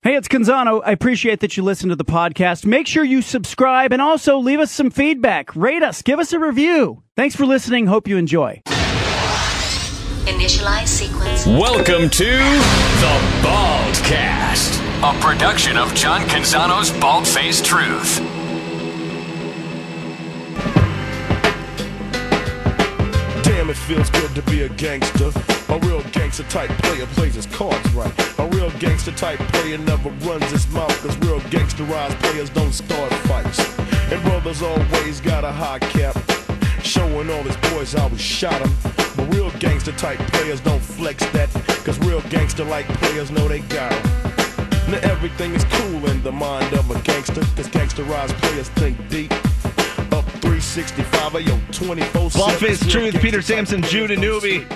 Hey, it's Canzano. I appreciate that you listen to the podcast. Make sure you subscribe and also leave us some feedback. Rate us. Give us a review. Thanks for listening. Hope you enjoy. Initialize sequence. Welcome to The Baldcast, a production of John Canzano's Bald-Faced Truth. Damn, it feels good to be a gangster. A real gangster type player plays his cards right. A real gangster type player never runs his mouth, cause real gangsterized players don't start fights. And brothers always got a high cap, showing all his boys how we shot him. But real gangster type players don't flex that, cause real gangster like players know they got him. Now everything is cool in the mind of a gangster, cause gangsterized players think deep. Up 365, yo, 24/7. Bald-Faced Truth, Peter Sampson, Jude Anubi.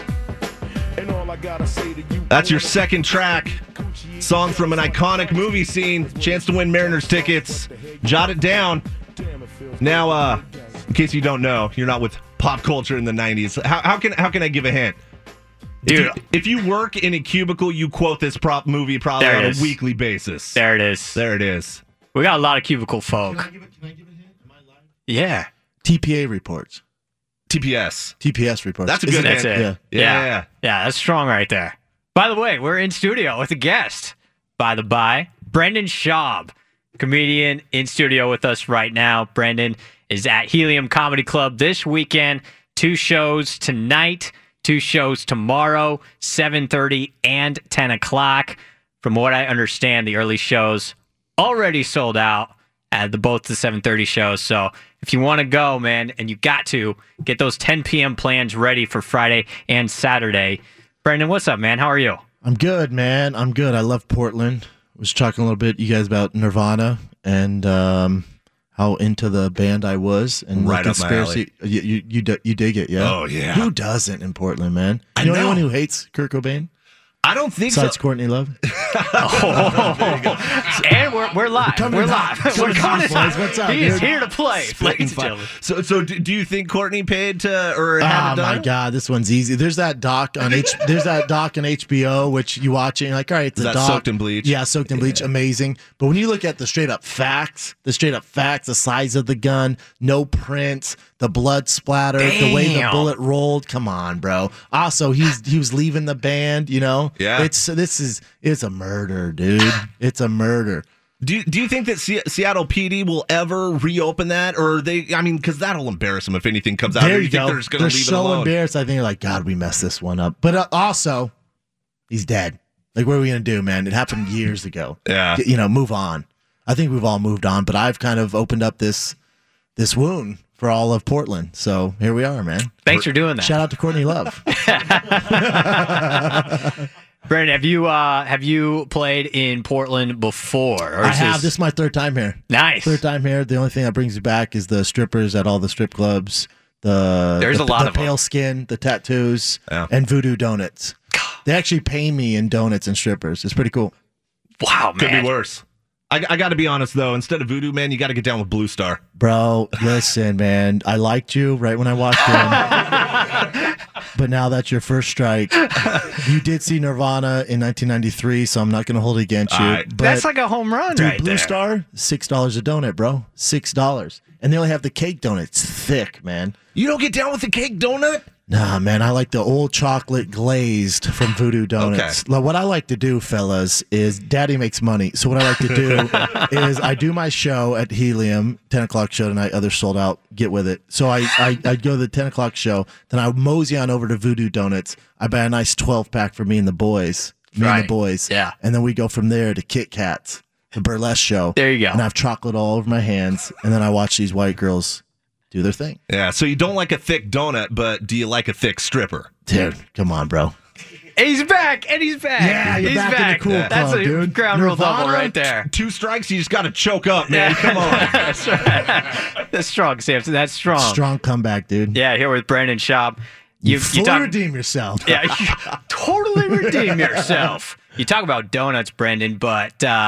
That's your second track. Song from an iconic movie scene. Chance to win Mariners tickets. Jot it down. Now, in case you don't know, you're not with pop culture in the 90s. How can I give a hint? Dude, if you work in a cubicle, you quote this movie probably on a weekly basis. There it is. There it is. We got a lot of cubicle folk. Can I give a hint? Am I live? Yeah. TPA reports. TPS reports. That's a good That's hint. it. Yeah. Yeah, that's strong right there. By the way, we're in studio with a guest. By the by, Brendan Schaub, comedian in studio with us right now. Brendan is at Helium Comedy Club this weekend. 2 shows tonight, 2 shows tomorrow, 7:30 and 10 o'clock. From what I understand, the early shows already sold out at both the 7:30 shows. So if you want to go, man, and you got to get those 10 p.m. plans ready for Friday and Saturday. Brendan, what's up, man? How are you? I'm good, man. I'm good. I love Portland. Was talking a little bit, you guys, about Nirvana and how into the band I was, and right the up my alley. conspiracy. You dig it, yeah? Oh yeah. Who doesn't in Portland, man? I You know know. anyone who hates Kurt Cobain? I don't think Besides so. Courtney Love. And we're live. We're live. We're coming in hot. What's up, He is dude? here to play, ladies and gentlemen. So do you think Courtney paid to or had Oh it done? my God, this one's easy. There's that doc on there's that doc on HBO which you watch and you're like, all right, it's Is a that doc. Soaked in Bleach? Yeah, Soaked in Bleach, amazing. But when you look at the straight up facts, the size of the gun, no prints, the blood splatter, the way the Damn. bullet rolled, come on, bro. Also, he was leaving the band, you know? Yeah. It's a murder, dude. It's a murder. Do you think that Seattle PD will ever reopen that, or because that'll embarrass them if anything comes out? There Or you you think go. they're just going to They're leave it so alone? embarrassed. I think they're like, God, we messed this one up. But also, he's dead. Like, what are we going to do, man? It happened years ago. Yeah. Move on. I think we've all moved on, but I've kind of opened up this wound for all of Portland. So here we are, man. Thanks for doing that. Shout out to Courtney Love. Brendan, have you played in Portland before? Or I is have. This is my third time here. Nice. Third time here. The only thing that brings you back is the strippers at all the strip clubs. There's a lot the of them. pale skin, the tattoos, Yeah. and voodoo donuts. They actually pay me in donuts and strippers. It's pretty cool. Wow, man. Could be worse. I got to be honest though. Instead of Voodoo Man, you got to get down with Blue Star. Bro, listen, man. I liked you right when I walked in. But now that's your first strike. You did see Nirvana in 1993, so I'm not going to hold it against you. All right. But That's like a home run dude, right Blue there. Star, $6 a donut, bro. $6. And they only have the cake donut. It's thick, man. You don't get down with the cake donut? Nah, man, I like the old chocolate glazed from Voodoo Donuts. Okay. Like, what I like to do, fellas, is Daddy makes money. So what I like to do is I do my show at Helium, 10 o'clock show tonight. Others sold out. Get with it. So I go to the 10 o'clock show. Then I mosey on over to Voodoo Donuts. I buy a nice 12-pack for me and the boys. And Right. the boys. Yeah. And then we go from there to Kit Kats, the burlesque show. There you go. And I have chocolate all over my hands. And then I watch these white girls do their thing. Yeah. So you don't like a thick donut, but do you like a thick stripper? Dude, come on, bro. He's back, and he's back. Yeah, you're he's back in the cool That's club, a dude. ground rule double Nirvana? right there. 2 strikes, you just got to choke up, man. Come on. That's right. That's strong, Samson. That's strong. Strong comeback, dude. Yeah, here with Brendan Schaub. You Fully talk, redeem yourself. yeah, you totally redeem yourself. You talk about donuts, Brendan, but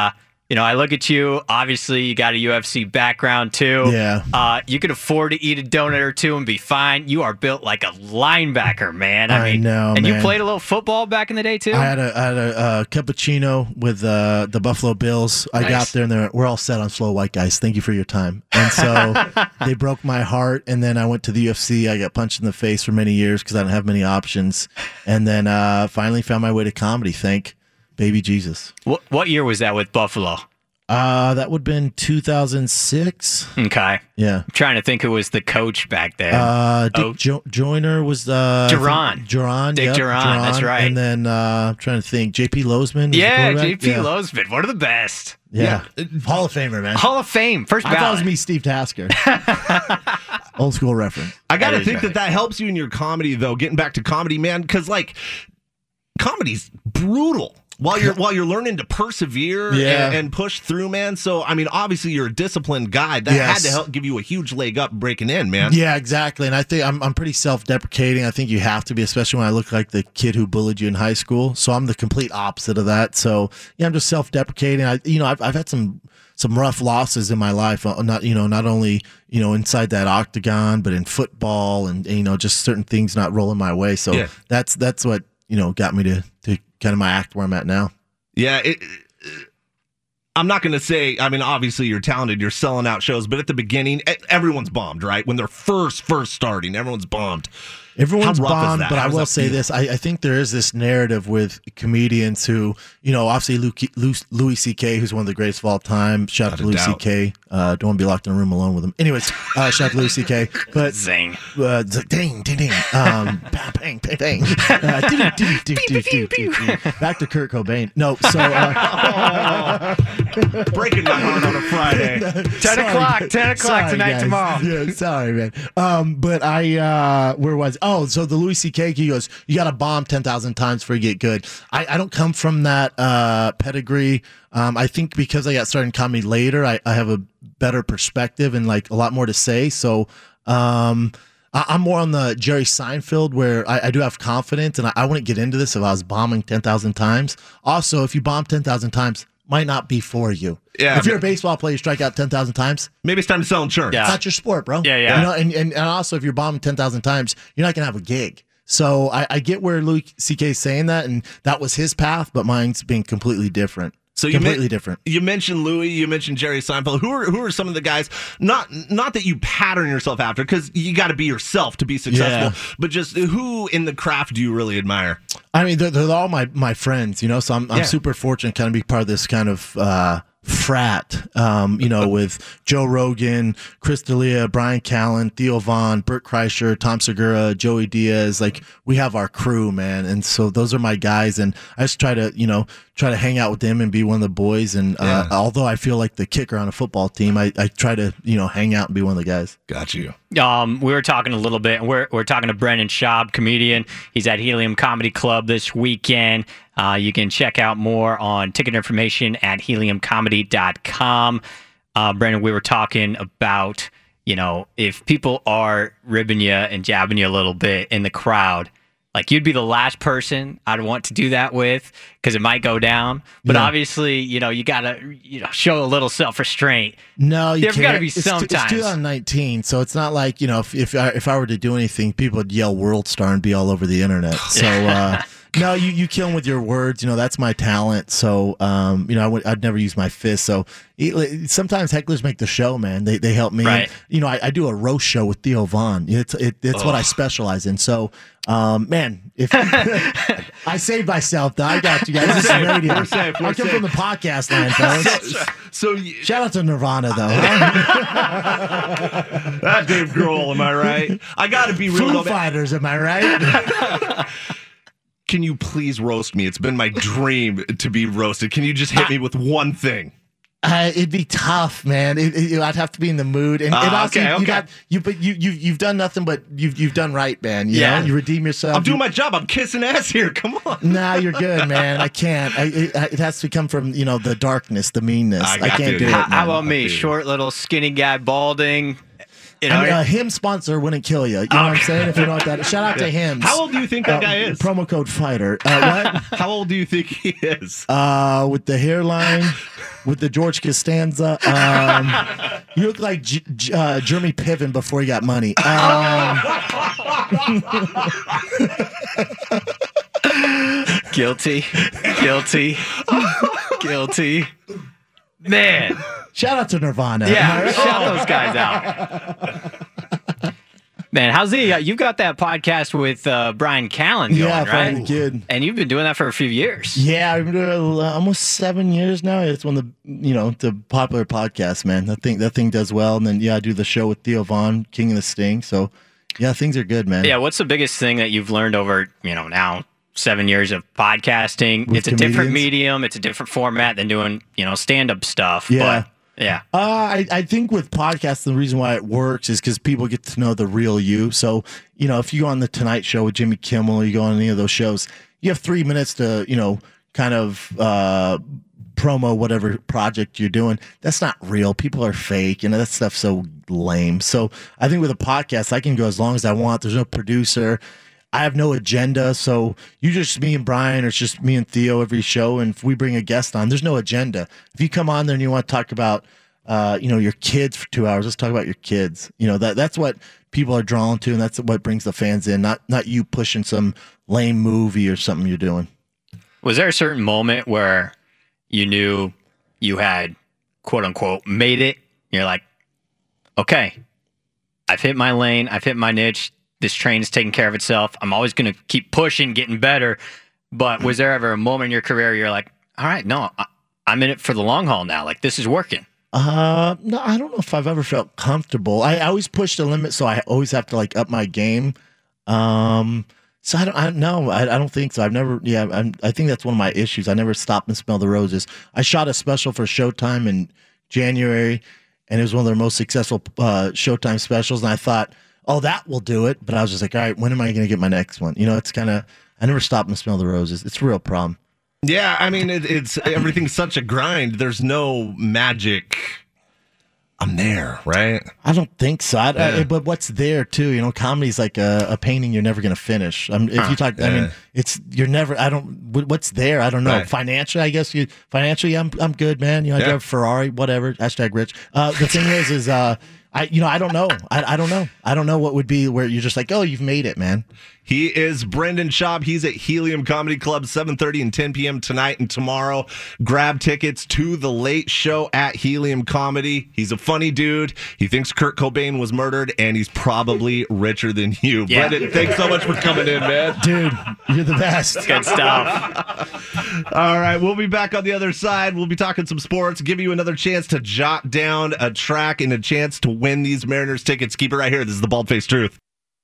I look at you. Obviously, you got a UFC background too. Yeah. You could afford to eat a donut or two and be fine. You are built like a linebacker, man. I know, and man. you played a little football back in the day too. I had a cappuccino with the Buffalo Bills. I got there and we're all set on slow white guys. Thank you for your time. And so they broke my heart. And then I went to the UFC. I got punched in the face for many years because I didn't have many options. And then finally found my way to comedy. Thank baby Jesus. What year was that with Buffalo? That would have been 2006. Okay. Yeah. I'm trying to think who was the coach back then. Dick Joyner was Duran. Dick Duran, that's right. And then I'm trying to think. JP Lozman. Yeah, JP Lozman. One of the best. Yeah. Hall of Famer, man. Hall of Fame. First I ballot. thought it was me, Steve Tasker. Old school reference. I got to That is think right. that helps you in your comedy, though, getting back to comedy, man, because, like, comedy's brutal. While you're learning to persevere and push through, man. So, I mean, obviously you're a disciplined guy. That had to help give you a huge leg up breaking in, man. Yeah, exactly. And I think I'm pretty self-deprecating. I think you have to be, especially when I look like the kid who bullied you in high school. So I'm the complete opposite of that. So yeah, I'm just self-deprecating. I've had some rough losses in my life. Not only inside that octagon, but in football and just certain things not rolling my way. So that's what got me to kind of my act where I'm at now. Yeah, I'm not going to say, I mean, obviously you're talented, you're selling out shows, but at the beginning, everyone's bombed, right? When they're first starting, everyone's bombed. Everyone's How rough is bombed, that? but How I does will that say feel? this. I think there is this narrative with comedians who, obviously Louis C.K., who's one of the greatest of all time. Shout out to Louis C.K. Don't want to be locked in a room alone with him. Anyways, shout out to Louis C.K. But Zing. ding, ding, ding. Bang, bang, bang, bang. Back to Kurt Cobain. No, so Breaking my heart on a Friday. 10 o'clock Sorry, tonight, guys. tomorrow. Yeah, sorry, man. But where was? Oh, so the Louis C.K. He goes, you got to bomb 10,000 times before you get good. I don't come from that pedigree. I think because I got started in comedy later, I have a better perspective and like a lot more to say. So I'm more on the Jerry Seinfeld where I do have confidence, and I wouldn't get into this if I was bombing 10,000 times. Also, if you bomb 10,000 times, might not be for you. Yeah, if you're a baseball player, you strike out 10,000 times. Maybe it's time to sell insurance. Yeah. It's not your sport, bro. Yeah. And also, if you're bombing 10,000 times, you're not going to have a gig. So I get where Louis C.K. is saying that, and that was his path, but mine's being completely different. So completely different. You mentioned Louis, you mentioned Jerry Seinfeld. Who are some of the guys? Not that you pattern yourself after, because you got to be yourself to be successful. But just who in the craft do you really admire? I mean, they're all my friends, So I'm super fortunate, to kind of be part of this kind of frat, with Joe Rogan, Chris D'Elia, Brian Callen, Theo Vaughn, Bert Kreischer, Tom Segura, Joey Diaz. Like, we have our crew, man. And so those are my guys. And I just try to hang out with them and be one of the boys. And although I feel like the kicker on a football team, I try to, hang out and be one of the guys. Got you. We were talking a little bit, and we're talking to Brendan Schaub, comedian. He's at Helium Comedy Club this weekend. You can check out more on ticket information at heliumcomedy.com. Brendan, we were talking about, if people are ribbing you and jabbing you a little bit in the crowd, like, you'd be the last person I'd want to do that with, because it might go down. But obviously, you got to show a little self-restraint. No, you There's can't. got to be It's sometimes. 2019, so it's not like, if I were to do anything, people would yell World Star and be all over the internet. So, no, you kill them with your words. That's my talent. So, I'd never use my fist. So sometimes hecklers make the show, man. They help me. Right. I do a roast show with Theo Vaughn. It's what I specialize in. So, man, if I saved myself, though. I got you guys. This is radio. We're safe. I come from the podcast land, fellas. So Shout out to Nirvana, though. that Dave Grohl, am I right? I got to be real. Foo though, man. Fighters, am I right? Can you please roast me? It's been my dream to be roasted. Can you just hit me with one thing? It'd be tough, man. I'd have to be in the mood, and also okay. you've done nothing but you've done right, man. You know? You redeem yourself. I'm doing my job. I'm kissing ass here. Come on. Nah, you're good, man. I can't. It has to come from the darkness, the meanness. I can't do it. Man. How about me? Short, little, skinny guy, balding. A him sponsor wouldn't kill you. You know what I'm saying? If you know what that is. Shout out to him. How old do you think that guy is? Promo code fighter. What? How old do you think he is? With the hairline. with the George Costanza. You look like Jeremy Piven before he got money. Guilty. Man. Shout out to Nirvana. Yeah, shout those guys out. Man, how's you got that podcast with Brian Callen going, Yeah, right? Brian the Kid. And you've been doing that for a few years. Yeah, I've been doing it almost 7 years now. It's one of the popular podcasts, man. That thing does well. And then I do the show with Theo Vaughn, King of the Sting. So yeah, things are good, man. Yeah, what's the biggest thing that you've learned over now 7 years of podcasting? With it's a different comedians? medium. It's a different format than doing stand-up stuff. Yeah. But, yeah. I think with podcasts, the reason why it works is because people get to know the real you. So, if you go on the Tonight Show with Jimmy Kimmel, you go on any of those shows, you have 3 minutes to, kind of promo whatever project you're doing. That's not real. People are fake. That stuff's so lame. So I think with a podcast, I can go as long as I want. There's no producer. I have no agenda. So you just me and Brian, or it's just me and Theo every show. And if we bring a guest on, there's no agenda. If you come on there and you want to talk about, your kids for 2 hours, let's talk about your kids. That's what people are drawn to. And that's what brings the fans in, not you pushing some lame movie or something you're doing. Was there a certain moment where you knew you had, quote unquote, made it? You're like, okay, I've hit my lane. I've hit my niche. This train's taking care of itself. I'm always going to keep pushing, getting better. But was there ever a moment in your career where you're like, all right, no, I'm in it for the long haul now. Like, this is working. No, I don't know if I've ever felt comfortable. I always push the limit, so I always have to up my game. So I don't think so. I've never. Yeah, I think that's one of my issues. I never stop and smell the roses. I shot a special for Showtime in January, and it was one of their most successful Showtime specials. And I thought, oh, that will do it. But I was just like, all right, when am I going to get my next one? It's kind of. I never stop and smell the roses. It's a real problem. Yeah, I mean, it's everything's such a grind. There's no magic. I'm there, right? I don't think so. But what's there too? Comedy's like a painting you're never going to finish. If you talk, I mean, you're never. What's there? I don't know. Right. Financially, I guess financially, I'm good, man. I drive a Ferrari, whatever. #rich. The thing is I don't know. I don't know. I don't know what would be where you're just like, oh, you've made it, man. He is Brendan Schaub. He's at Helium Comedy Club, 7:30 and 10 p.m. tonight and tomorrow. Grab tickets to The Late Show at Helium Comedy. He's a funny dude. He thinks Kurt Cobain was murdered, and he's probably richer than you. Yeah. Brendan, thanks so much for coming in, man. Dude, you're the best. Good stuff. All right, we'll be back on the other side. We'll be talking some sports, give you another chance to jot down a track and a chance to win these Mariners tickets. Keep it right here. This is the Bald-Faced Truth.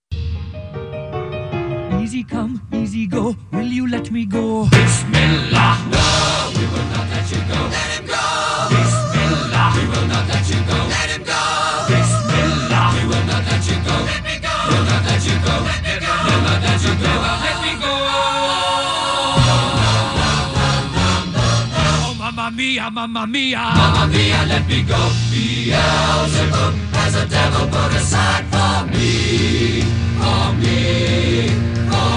Easy come, easy go, will you let me go? Bismillah, no, we will not let you go. Let him go. Bismillah, we will not let you go. Let him go. Bismillah, we will not let you go. Let me go. We'll not let you go. Let me go. We'll not let you go. Let me go. Oh, mamma mia, mamma mia. Mamma mia, let me go. Beelzebub has a devil put aside for me. For me.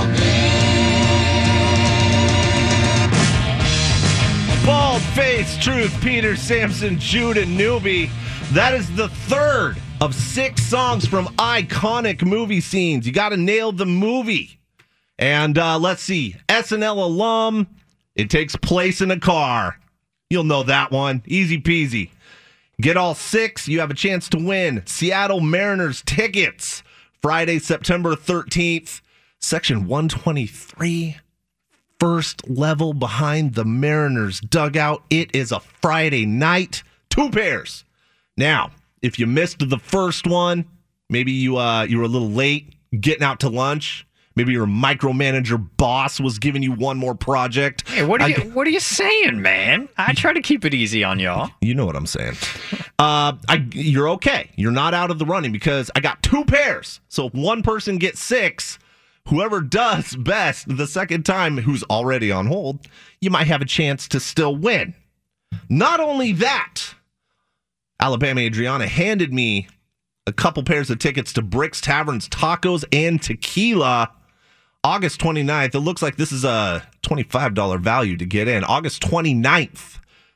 Bald-Faced Truth, Peter Sampson, Judah Newby. That is the third of 6 songs from iconic movie scenes. You got to nail the movie. And let's see, SNL alum, it takes place in a car. You'll know that one. Easy peasy. Get all 6, you have a chance to win Seattle Mariners tickets. Friday, September 13th, Section 123. First level behind the Mariners dugout. It is a Friday night. 2 pairs. Now, if you missed the first one, maybe you were a little late getting out to lunch. Maybe your micromanager boss was giving you one more project. Hey, what are you saying, man? I try to keep it easy on y'all. You know what I'm saying. You're okay. You're not out of the running because I got 2 pairs. So if one person gets 6, whoever does best the second time, who's already on hold, you might have a chance to still win. Not only that, Alabama Adriana handed me a couple pairs of tickets to Brick's Tavern's Tacos and Tequila. August 29th. It looks like this is a $25 value to get in. August 29th.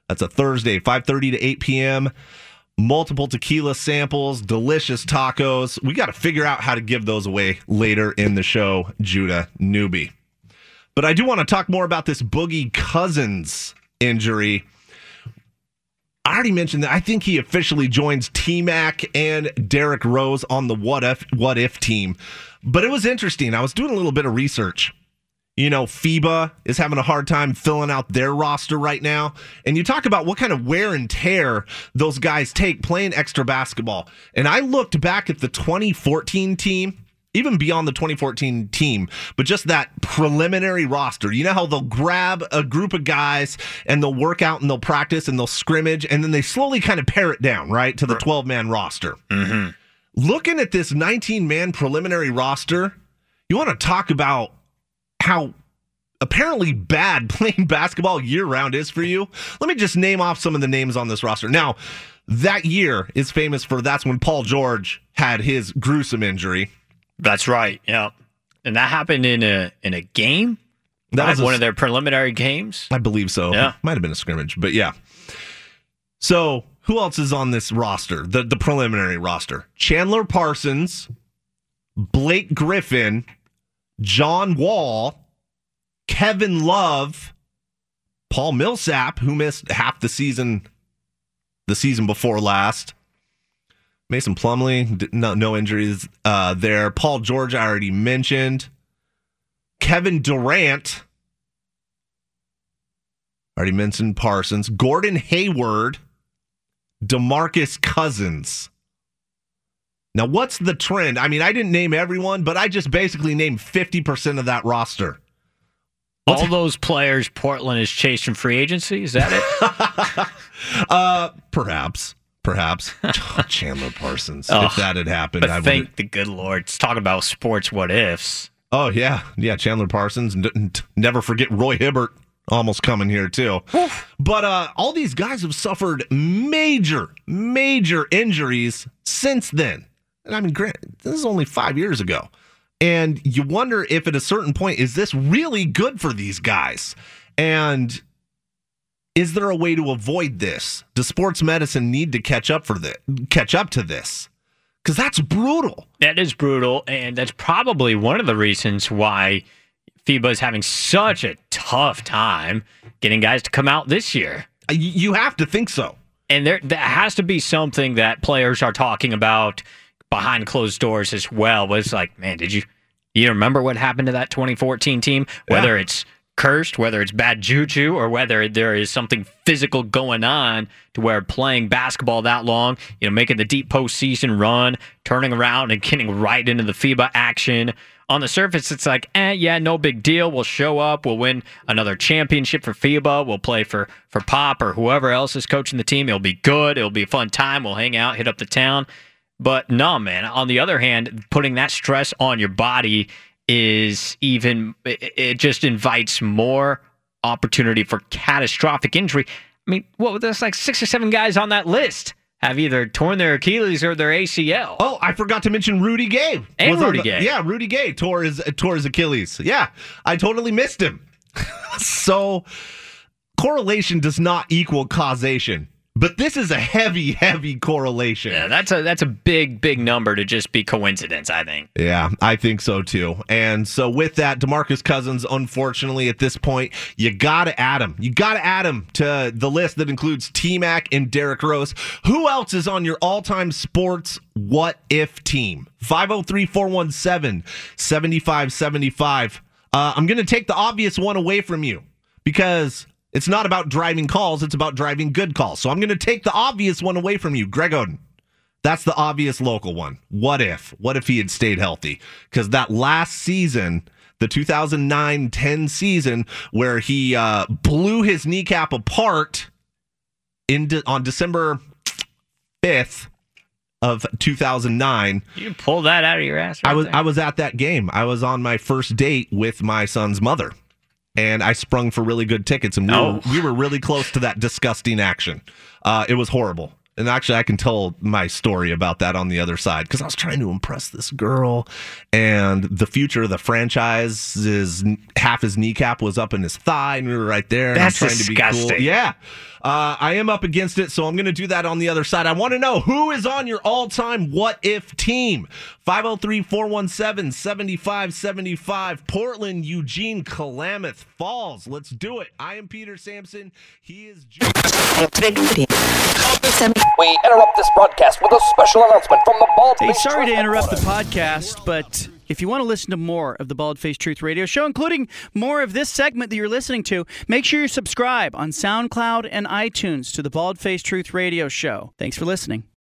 That's a Thursday, 5:30 to 8 p.m. Multiple tequila samples, delicious tacos. We got to figure out how to give those away later in the show, Judah Newby. But I do want to talk more about this Boogie Cousins injury. I already mentioned that I think he officially joins T-Mac and Derrick Rose on the What If team. But it was interesting. I was doing a little bit of research. You know, FIBA is having a hard time filling out their roster right now. And you talk about what kind of wear and tear those guys take playing extra basketball. And I looked back at the 2014 team, even beyond the 2014 team, but just that preliminary roster. You know how they'll grab a group of guys and they'll work out and they'll practice and they'll scrimmage and then they slowly kind of pare it down, right, to the 12-man roster. Mm-hmm. Looking at this 19-man preliminary roster, you want to talk about how apparently bad playing basketball year-round is for you. Let me just name off some of the names on this roster. Now, that year is famous for that's when Paul George had his gruesome injury. That's right, yeah. And that happened in a game? That was one of their preliminary games? I believe so. Yeah. Might have been a scrimmage, but yeah. So, who else is on this roster, the preliminary roster? Chandler Parsons, Blake Griffin, John Wall, Kevin Love, Paul Millsap, who missed half the season before last, Mason Plumlee, no injuries there. Paul George, I already mentioned. Kevin Durant, already mentioned Parsons. Gordon Hayward, DeMarcus Cousins. Now, what's the trend? I mean, I didn't name everyone, but I just basically named 50% of that roster. All those players Portland is chasing free agency? Is that it? Perhaps. Chandler Parsons. If that had happened, but thank the good Lord. Let's talk about sports what ifs. Oh, yeah. Yeah, Chandler Parsons. Never forget Roy Hibbert almost coming here, too. But all these guys have suffered major injuries since then. And I mean, this is only 5 years ago. And you wonder if at a certain point, is this really good for these guys? And is there a way to avoid this? Does sports medicine need to catch up to this? Because that's brutal. That is brutal. And that's probably one of the reasons why FIBA is having such a tough time getting guys to come out this year. You have to think so. And there has to be something that players are talking about behind closed doors as well. But it's like, man, do you remember what happened to that 2014 team? Whether it's cursed, whether it's bad juju, or whether there is something physical going on to where playing basketball that long, making the deep postseason run, turning around and getting right into the FIBA action. On the surface, it's like, no big deal. We'll show up. We'll win another championship for FIBA. We'll play for Pop or whoever else is coaching the team. It'll be good. It'll be a fun time. We'll hang out, hit up the town. But no, man, on the other hand, putting that stress on your body it just invites more opportunity for catastrophic injury. I mean, there's like 6 or 7 guys on that list have either torn their Achilles or their ACL. Oh, I forgot to mention Rudy Gay. Gay. Yeah, Rudy Gay tore his Achilles. Yeah, I totally missed him. So correlation does not equal causation. But this is a heavy correlation. Yeah, that's a big number to just be coincidence, I think. Yeah, I think so too. And so with that, DeMarcus Cousins, unfortunately, at this point, you got to add him. You got to add him to the list that includes T-Mac and Derrick Rose. Who else is on your all-time sports what-if team? 503-417-7575. I'm going to take the obvious one away from you because it's not about driving calls. It's about driving good calls. So I'm going to take the obvious one away from you, Greg Oden. That's the obvious local one. What if? What if he had stayed healthy? Because that last season, the 2009-10 season, where he blew his kneecap apart on December 5th of 2009. You pulled that out of your ass. I was at that game. I was on my first date with my son's mother. And I sprung for really good tickets, and we were really close to that disgusting action. It was horrible. And actually, I can tell my story about that on the other side because I was trying to impress this girl, and the future of the franchise is half his kneecap was up in his thigh, and we were right there. And That's I'm trying disgusting. To be cool. Yeah. I am up against it, so I'm going to do that on the other side. I want to know who is on your all-time what-if team. 503-417-7575. Portland, Eugene, Klamath Falls. Let's do it. I am Peter Sampson. He is... We interrupt this broadcast with a special announcement from the Bald Hey, Face sorry to Truth interrupt the Headquarters. podcast, but if you want to listen to more of the Bald Face Truth Radio Show, including more of this segment that you're listening to, make sure you subscribe on SoundCloud and iTunes to the Bald Face Truth Radio Show. Thanks for listening.